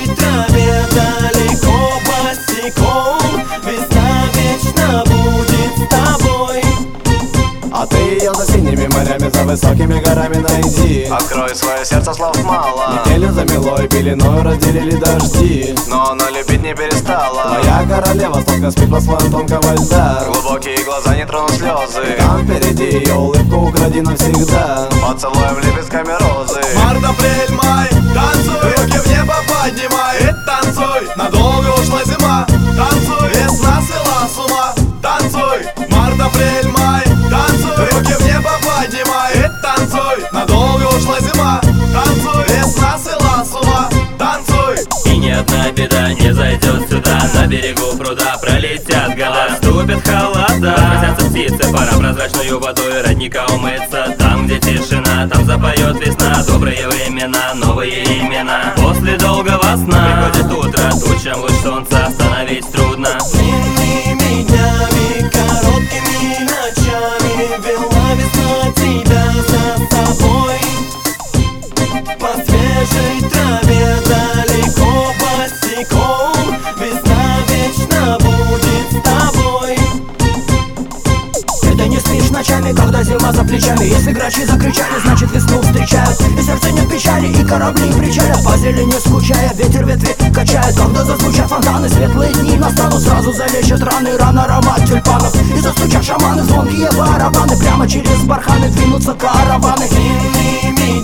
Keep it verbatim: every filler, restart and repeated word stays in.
свежей траве, далеко босиком. Весна вечно будет с тобой. А ты ее за синими морями, за высокими горами найди. Открой свое сердце, слов мало. Метелью замело и пеленой разделили дожди, но она любить не перестала. Моя королева сладко спит под слоем тонкого льда. Глубокие глаза не тронут слезы. Там впереди ее улыбку укради навсегда. Поцелуем лепестками розы. Март, апрель, май, танцуй, руки в небо поднимай и танцуй. Надолго ушла зима, танцуй. Весна свела с ума, танцуй. Март, апрель, май, танцуй, руки в небо поднимай и танцуй. Надолго ушла зима, танцуй. Весна свела с ума, танцуй. И ни одна беда не зайдет сюда. На берегу пруда пролетят года, ступят холода, возвратятся птицы, пора прозрачную водой родника умыться. Там, где тишина, там запоет весна. Добрые времена, новые имена. После долгого сна приходит утро, тучам луч солнца остановить трудно. Длинными днями, короткими ночами вела весна тебя за собой. По свежей траве, далеко босиком. Весна вечно будет с тобой. Ты не спишь ночами, когда зима за плечами. Если грачи закричали, значит весну встречают. И сердце нет печали, и корабли причалят. По зелени скучая, ветер ветви качает. Когда зазвучат фонтаны, светлые дни настанут. Сразу залечат раны, ран аромат тюльпанов. И застучат шаманы, звонкие барабаны. Прямо через барханы двинутся караваны. Длинными